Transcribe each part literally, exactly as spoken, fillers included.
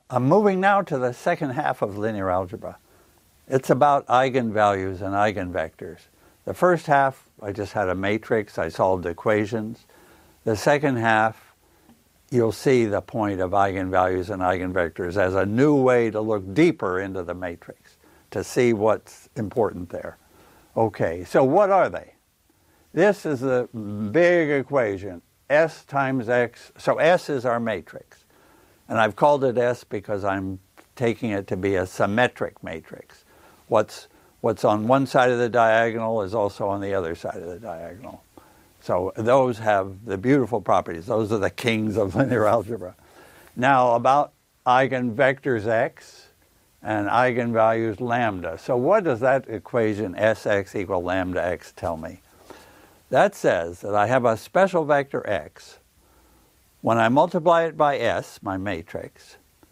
I'm moving now to the second half of linear algebra. It's about eigenvalues and eigenvectors. The first half, I just had a matrix, I solved equations. The second half, you'll see the point of eigenvalues and eigenvectors as a new way to look deeper into the matrix, to see what's important there. Okay, so what are they? This is the big equation, S times X. So S is our matrix. And I've called it S because I'm taking it to be a symmetric matrix. What's, what's on one side of the diagonal is also on the other side of the diagonal. So those have the beautiful properties. Those are the kings of linear algebra. Now about eigenvectors X and eigenvalues lambda. So what does that equation Sx equal lambda x tell me? That says that I have a special vector x. When I multiply it by S, my matrix,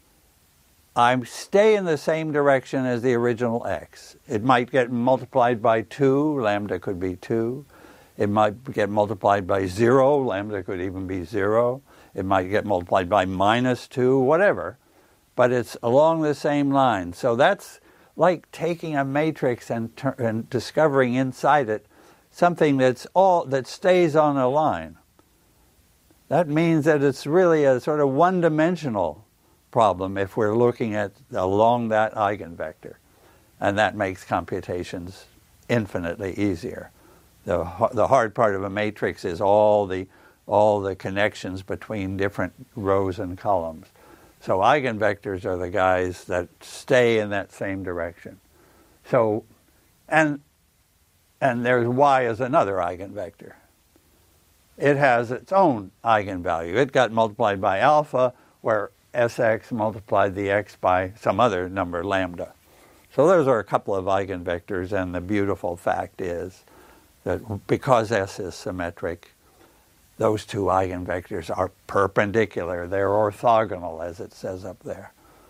I stay in the same direction as the original x. It might get multiplied by two, lambda could be two. It might get multiplied by zero, lambda could even be zero. It might get multiplied by minus two, whatever. But it's along the same line. So that's like taking a matrix and, and discovering inside it something that's all that stays on a line. That means that it's really a sort of one-dimensional problem if we're looking at along that eigenvector. And that makes computations infinitely easier. The, the hard part of a matrix is all the, all the connections between different rows and columns. So eigenvectors are the guys that stay in that same direction. So, and, and there's y as another eigenvector. It has its own eigenvalue. It got multiplied by alpha, where Sx multiplied the x by some other number, lambda. So those are a couple of eigenvectors, and the beautiful fact is that because S is symmetric, those two eigenvectors are perpendicular. They're orthogonal, as it says up there.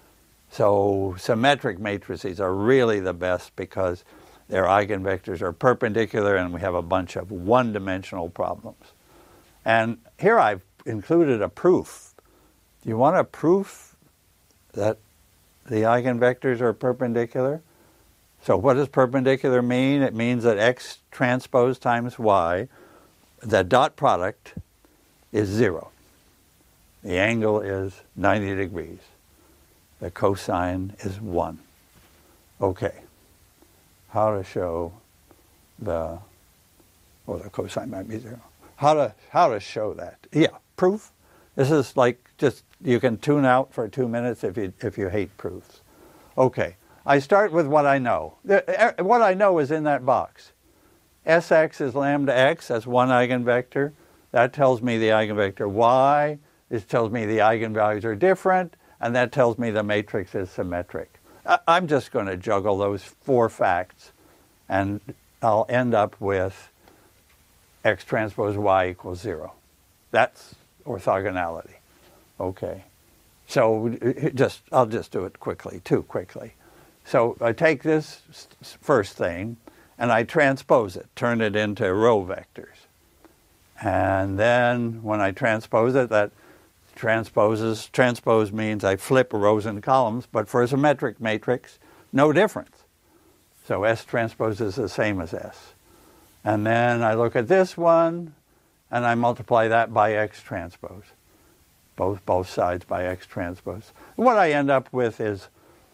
So symmetric matrices are really the best because their eigenvectors are perpendicular and we have a bunch of one-dimensional problems. And here I've included a proof. Do you want a proof that the eigenvectors are perpendicular? So what does perpendicular mean? It means that x transpose times y, the dot product is zero. The angle is ninety degrees. The cosine is one. Okay. How to show the, well, the cosine might be zero. How to, how to show that? Yeah, proof. This is like just, you can tune out for two minutes if you, if you hate proofs. Okay. I start with what I know. What I know is in that box. Sx is lambda x, that's one eigenvector. That tells me the eigenvector y. This tells me the eigenvalues are different, and that tells me the matrix is symmetric. I'm just going to juggle those four facts, and I'll end up with x transpose y equals zero. That's orthogonality. Okay. So just I'll just do it quickly, too quickly. So I take this first thing, and I transpose it, turn it into row vectors. And then when I transpose it, that transposes, transpose means I flip rows and columns, but for a symmetric matrix, no difference. So S transpose is the same as S. And then I look at this one, and I multiply that by X transpose. Both, both sides by X transpose. What I end up with is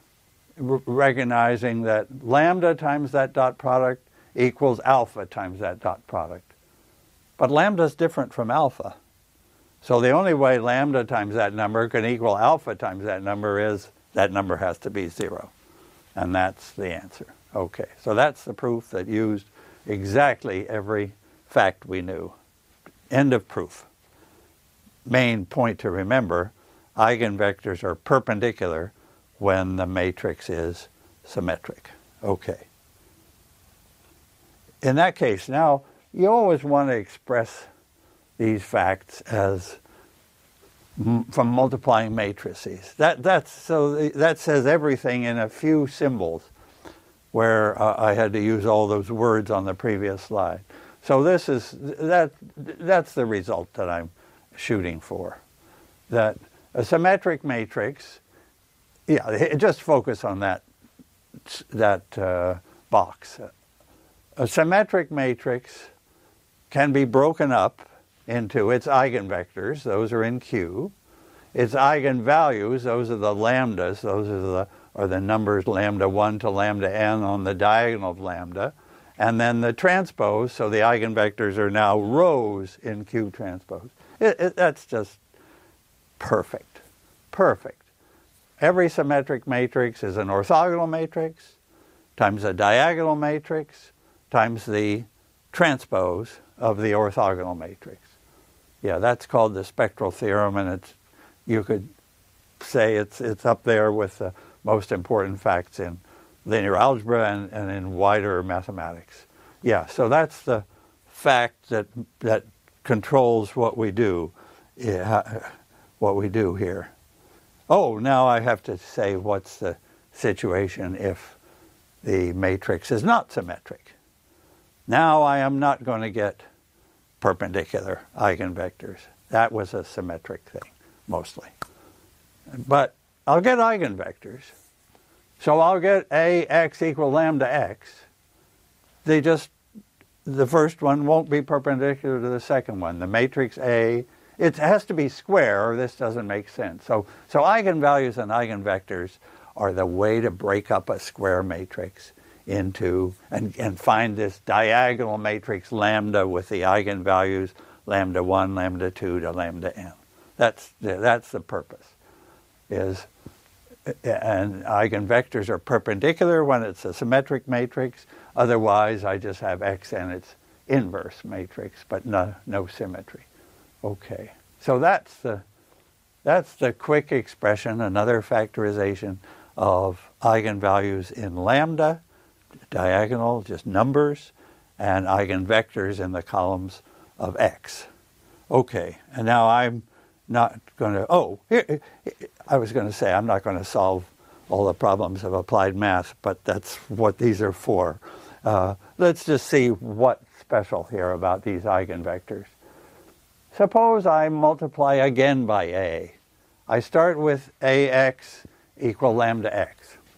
recognizing that lambda times that dot product equals alpha times that dot product. But lambda is different from alpha. So the only way lambda times that number can equal alpha times that number is that number has to be zero. And that's the answer. Okay, so that's the proof that used exactly every fact we knew. End of proof. Main point to remember, eigenvectors are perpendicular when the matrix is symmetric. Okay. In that case, now, you always want to express these facts as m from multiplying matrices. That, that's, so that says everything in a few symbols, where uh, I had to use all those words on the previous slide. So this is, that, that's the result that I'm shooting for. That a symmetric matrix yeah, just focus on that, that uh, box. A symmetric matrix can be broken up into its eigenvectors, those are in Q, its eigenvalues, those are the lambdas, those are the, are the numbers lambda one to lambda n on the diagonal of lambda, and then the transpose, so the eigenvectors are now rows in Q transpose. It, it, that's just perfect, perfect. Every symmetric matrix is an orthogonal matrix times a diagonal matrix times the transpose of the orthogonal matrix. Yeah, that's called the spectral theorem, and it's, you could say it's it's up there with the most important facts in linear algebra and, and in wider mathematics. Yeah, so that's the fact that that controls what we do, yeah, what we do here. Oh, now I have to say what's the situation if the matrix is not symmetric. Now I am not going to get perpendicular eigenvectors. That was a symmetric thing, mostly. But I'll get eigenvectors. So I'll get ax equal lambda x. They just, the first one won't be perpendicular to the second one. The matrix A, it has to be square or this doesn't make sense. So, so eigenvalues and eigenvectors are the way to break up a square matrix into, and, and find this diagonal matrix lambda with the eigenvalues lambda one, lambda two to lambda n. That's the, that's the purpose. Is, and eigenvectors are perpendicular when it's a symmetric matrix. Otherwise, I just have x and its inverse matrix, but no, no symmetry. Okay, so that's the, that's the quick expression, another factorization of eigenvalues in lambda, diagonal, just numbers, and eigenvectors in the columns of x. Okay, and now I'm not going to, oh, here, I was going to say I'm not going to solve all the problems of applied math, but that's what these are for. Uh, let's just see what's special here about these eigenvectors. Suppose I multiply again by a. I start with ax equal lambda x.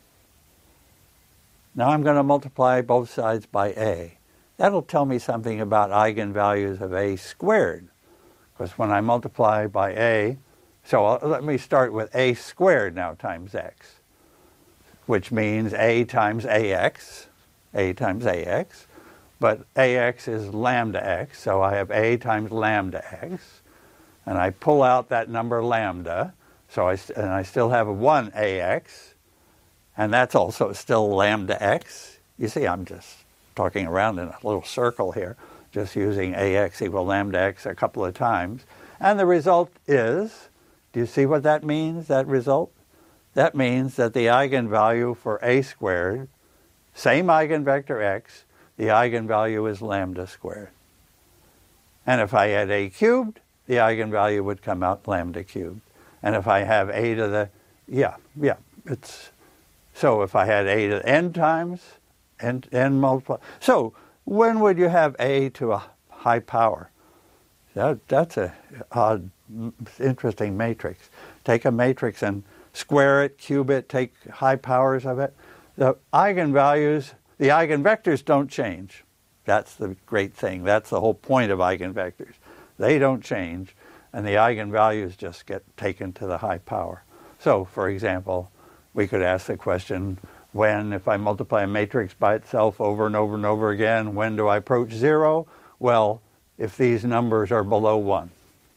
Now I'm going to multiply both sides by a. That'll tell me something about eigenvalues of a squared. Because when I multiply by a, so I'll, let me start with a squared now times x, which means a times ax, a times ax, but ax is lambda x, so I have a times lambda x, and I pull out that number lambda, so I, and I still have one ax, and that's also still lambda x. You see, I'm just talking around in a little circle here, just using ax equal lambda x a couple of times. And the result is, do you see what that means, that result? That means that the eigenvalue for a squared, same eigenvector x, the eigenvalue is lambda squared. And if I had a cubed, the eigenvalue would come out lambda cubed. And if I have a to the, yeah, yeah, it's, so if I had a to the n times, n, n multiply. So when would you have a to a high power? That, that's a odd, interesting matrix. Take a matrix and square it, cube it, take high powers of it. The eigenvalues, the eigenvectors don't change. That's the great thing. That's the whole point of eigenvectors. They don't change, and the eigenvalues just get taken to the high power. So, for example, we could ask the question, when, if I multiply a matrix by itself over and over and over again, when do I approach zero? Well, if these numbers are below one.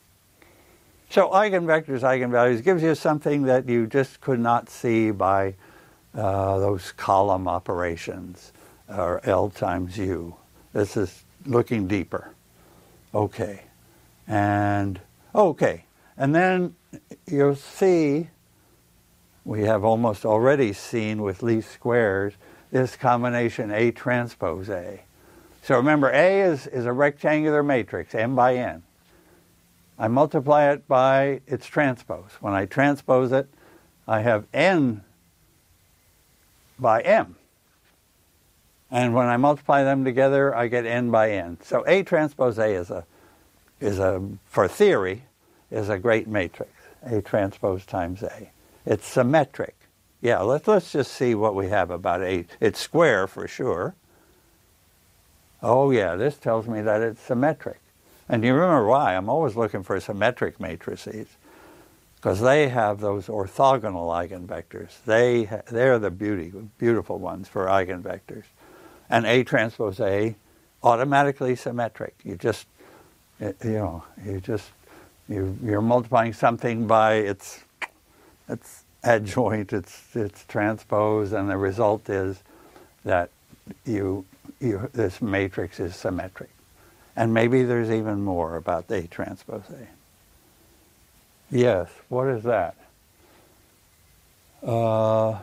So eigenvectors, eigenvalues gives you something that you just could not see by uh, those column operations, or L times U. This is looking deeper. Okay. And, okay. And then you'll see, we have almost already seen with least squares, this combination A transpose A. So remember, A is, is a rectangular matrix, m by n. I multiply it by its transpose. When I transpose it, I have n by m. And when I multiply them together, I get n by n. So A transpose A is a, is a, for theory, is a great matrix. A transpose times A. It's symmetric. Yeah, let's, let's just see what we have about A. It's square for sure. Oh yeah, this tells me that it's symmetric. And you remember why? I'm always looking for symmetric matrices, because they have those orthogonal eigenvectors. They, they're the beauty, beautiful ones for eigenvectors. And A transpose A, automatically symmetric. You just, you know, you just, you, you're multiplying something by its, its adjoint, its, its transpose, and the result is that you, you, this matrix is symmetric. And maybe there's even more about A transpose A. Yes, what is that? Uh,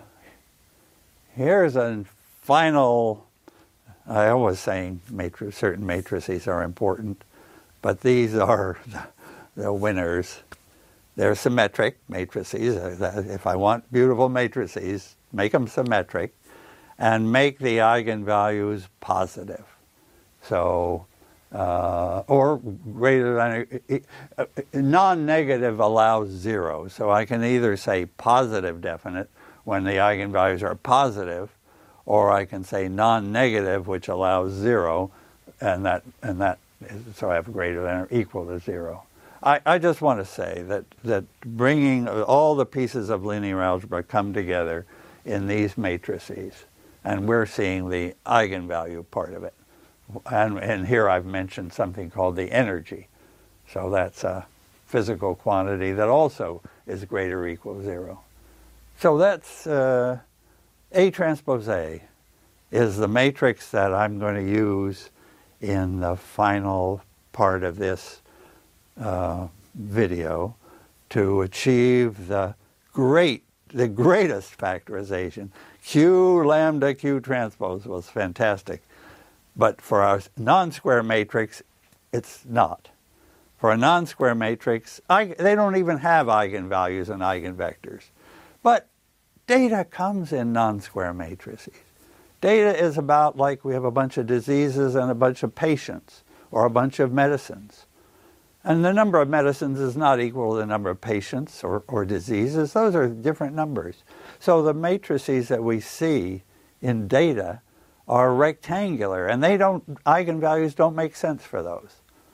here's a final, I always saying matrix, certain matrices are important, but these are the, the winners. They're symmetric matrices. If I want beautiful matrices, make them symmetric and make the eigenvalues positive. So, Uh, or greater than, uh, non-negative allows zero. So I can either say positive definite when the eigenvalues are positive, or I can say non-negative, which allows zero, and that, and that is, so I have greater than or equal to zero. I, I just want to say that, that bringing all the pieces of linear algebra come together in these matrices, and we're seeing the eigenvalue part of it. And, and here I've mentioned something called the energy. So that's a physical quantity that also is greater or equal to zero. So that's uh, A transpose A is the matrix that I'm going to use in the final part of this uh, video to achieve the great, the greatest factorization. Q lambda Q transpose was fantastic. But for a non-square matrix, it's not. For a non-square matrix, I, they don't even have eigenvalues and eigenvectors. But data comes in non-square matrices. Data is about like we have a bunch of diseases and a bunch of patients, or a bunch of medicines. And the number of medicines is not equal to the number of patients or, or diseases. Those are different numbers. So the matrices that we see in data are rectangular, and they don't, eigenvalues don't make sense for those.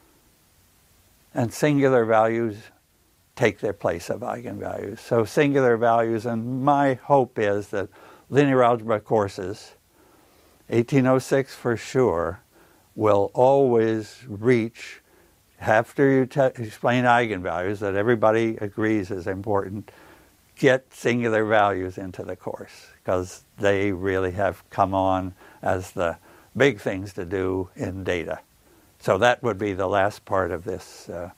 And singular values take their place of eigenvalues. So singular values, and my hope is that linear algebra courses, eighteen oh six for sure, will always reach, after you te- explain eigenvalues that everybody agrees is important, get singular values into the course, because they really have come on as the big things to do in data. So that would be the last part of this uh,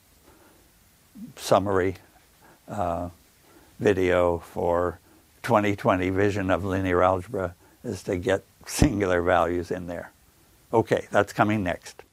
summary uh, video for twenty twenty Vision of Linear Algebra, is to get singular values in there. Okay, that's coming next.